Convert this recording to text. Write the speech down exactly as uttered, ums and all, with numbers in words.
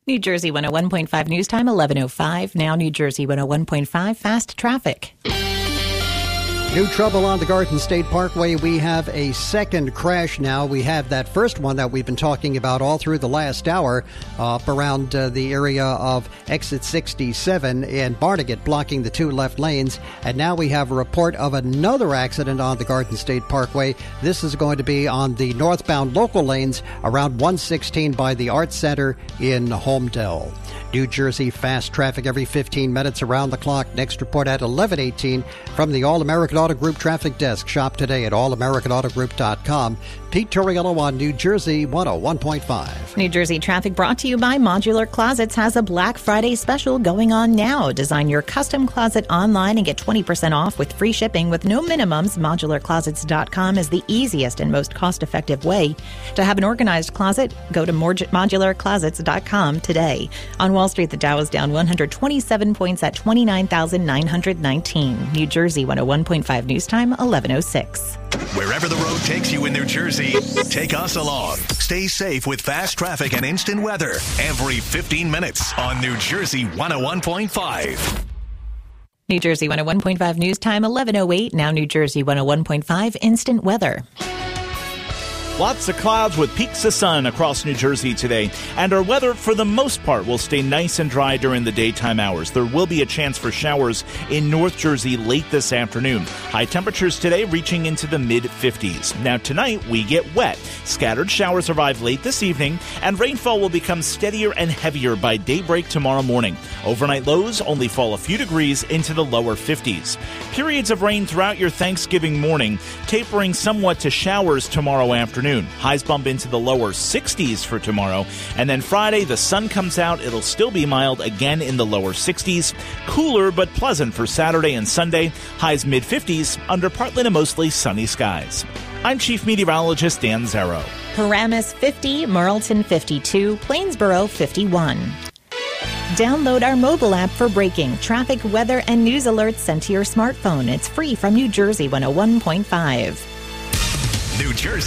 New Jersey one oh one point five News Time, eleven oh five. Now New Jersey one oh one point five Fast Traffic. New trouble on the Garden State Parkway. We have a second crash now. We have that first one that we've been talking about all through the last hour uh, up around uh, the area of exit sixty-seven in Barnegat, blocking the two left lanes. And now we have a report of another accident on the Garden State Parkway. This is going to be on the northbound local lanes around one sixteen by the Arts Center in Homedale. New Jersey fast traffic every fifteen minutes around the clock. Next report at eleven eighteen from the All-American Auto Group Traffic Desk. Shop today at all american auto group dot com. Pete Torriello on New Jersey one oh one point five. New Jersey traffic brought to you by Modular Closets has a Black Friday special going on now. Design your custom closet online and get twenty percent off with free shipping with no minimums. modular closets dot com is the easiest and most cost-effective way to have an organized closet. Go to modular closets dot com today. On Wall Street, the Dow is down one hundred twenty-seven points at twenty-nine thousand nine hundred nineteen. New Jersey one oh one point five News Time, eleven oh six. Wherever the road takes you in New Jersey, take us along. Stay safe with fast traffic and instant weather every fifteen minutes on New Jersey one oh one point five. New Jersey one oh one point five News Time, eleven oh eight. Now New Jersey one oh one point five Instant Weather. Lots of clouds with peaks of sun across New Jersey today, and our weather, for the most part, will stay nice and dry during the daytime hours. There will be a chance for showers in North Jersey late this afternoon. High temperatures today reaching into the mid-fifties. Now tonight, we get wet. Scattered showers arrive late this evening, and rainfall will become steadier and heavier by daybreak tomorrow morning. Overnight lows only fall a few degrees into the lower fifties. Periods of rain throughout your Thanksgiving morning, tapering somewhat to showers tomorrow afternoon. Highs bump into the lower sixties for tomorrow. And then Friday, the sun comes out. It'll still be mild again in the lower sixties. Cooler but pleasant for Saturday and Sunday. Highs mid-fifties under partly to mostly sunny skies. I'm Chief Meteorologist Dan Zero. Paramus fifty, Marlton fifty-two, Plainsboro fifty-one. Download our mobile app for breaking traffic, weather, and news alerts sent to your smartphone. It's free from New Jersey one oh one point five. New Jersey.